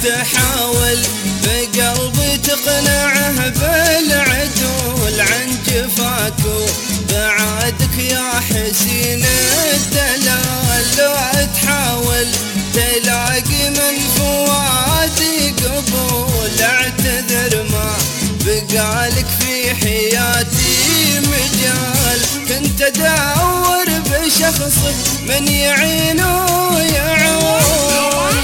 تحاول بقلبي تقنعه بالعدول عن جفاك وبعادك يا حسين الدلال. لو تحاول تلاقي من فؤادي قبول اعتذر ما بقالك في حياتي مجال. كنت ادور بشخص من يعين ويعول،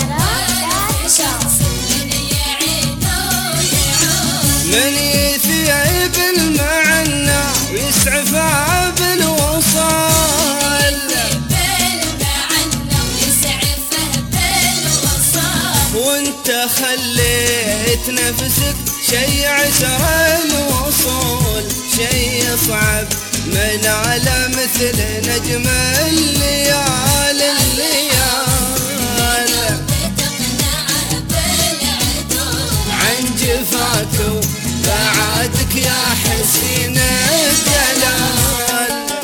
من يثيب المعنى ويسعفها بالوصال. وانت خليت نفسك شي عسر الوصول، شي صعب من على مثل نجم الليالي عن جفاك وبعادك يا حسين الدلال.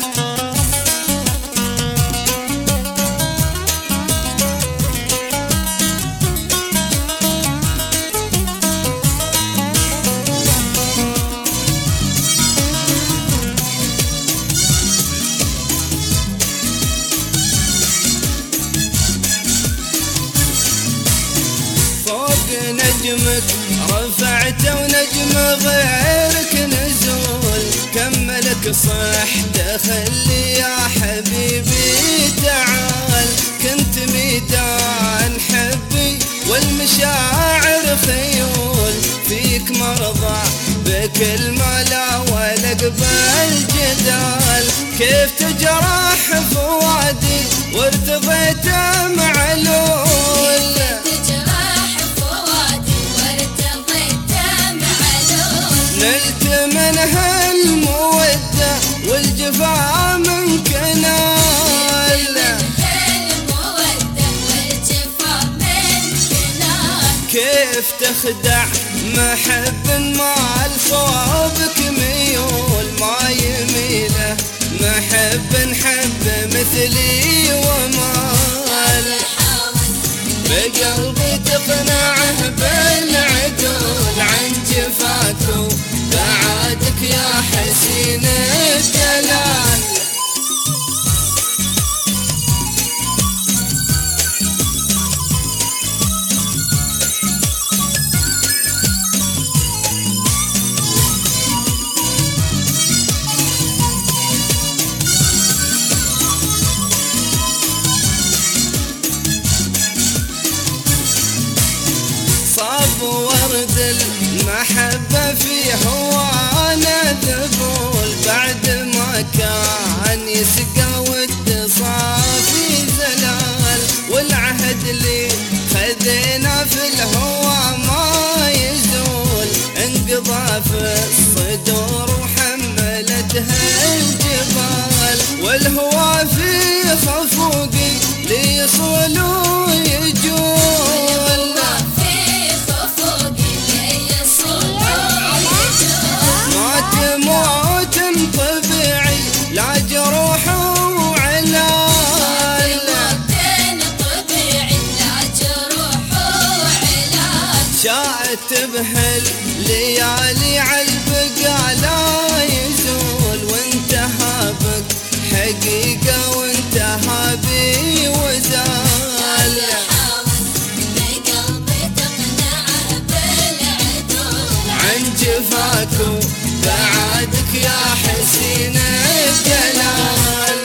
نجمك رفعته ونجم غيرك نزول، كملك صح دخل لي يا حبيبي تعال. كنت ميدان حبي والمشاعر خيول، فيك مرضى بكل ما لا ولا قبل جدال. كيف تجرح فؤادي وارتضيت معلول، نلت منها المودة والجفا من كنال. كيف تخدع محب ما لصوبك ميول، ما يميله محب حب مثلي ومال. بقلبي تقنعه بالعدول عن جفاك وبعادك يا حسين الدلال. صاب ورد المحبة في هوانا ذبول، بعد ما كان يسقى والتصافي زلال. والعهد اللي خذينا في الهوى ما يزول، انقضى في الصدور وحملتها الجبال. والهوى في خفوقي ليصول ويجول، موت طبيعي لا جروح وعلاج، شاءت بهالليالي عالبقى لا يزول. وانتهى بك حقيقة وانتهى بي وزال، عن جفاك بعادك يا حسين الدلال.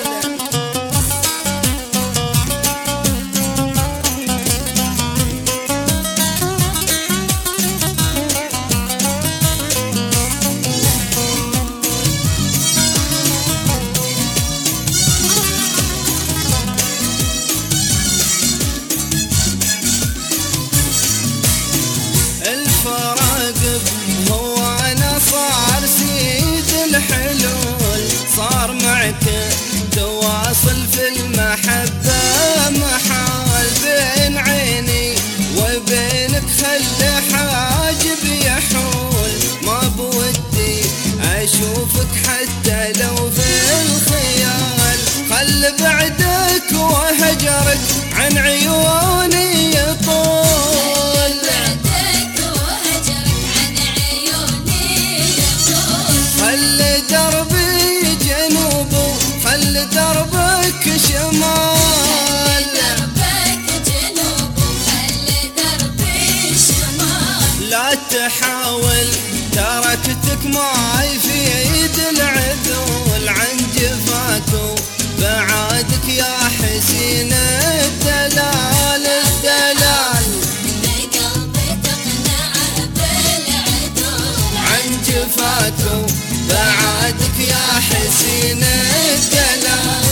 الفراق هو أنا صار سيد الحلول، صار معك تواصل في المحبة محال. بين عيني وبينك خلي حاجب يحول، ما بودي أشوفك حتى لو في الخيال. خل بعدك وهجرك عن عيوني يطول، حاول تركتك ما يفيد العذول عن جفاك بعادك يا حسين الدلال الدلال بقلبي تقنع بالعدول عن جفاك بعادك يا حسين الدلال